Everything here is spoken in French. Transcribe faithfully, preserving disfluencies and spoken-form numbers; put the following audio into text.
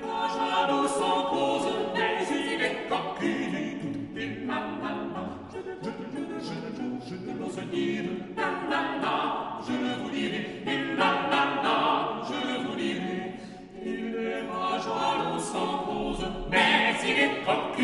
pas jaloux sans cause, mais il est coquille du tout. Il la la la, je, je, je, je, je, je l'ose dire. La la la, je vous dirai. Il la la la, je vous dirai. Il n'est pas jaloux sans cause, mais il est coquille.